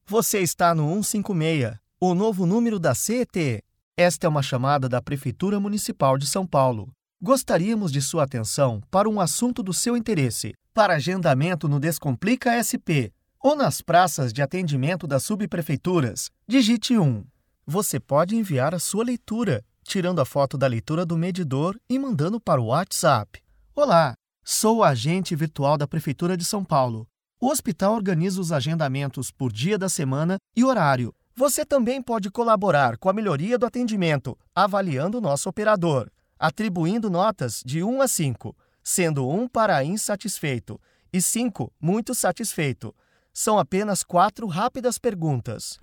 Você está no 156, o novo número da CET. Esta é uma chamada da Prefeitura Municipal de São Paulo. Gostaríamos de sua atenção para um assunto do seu interesse. Para agendamento no Descomplica SP ou nas praças de atendimento das subprefeituras, digite 1. Você pode enviar a sua leitura, tirando a foto da leitura do medidor e mandando para o WhatsApp. Olá, sou o agente virtual da Prefeitura de São Paulo. O hospital organiza os agendamentos por dia da semana e horário. Você também pode colaborar com a melhoria do atendimento, avaliando o nosso operador, atribuindo notas de 1 a 5, sendo 1 para insatisfeito e 5 muito satisfeito. São apenas 4 rápidas perguntas.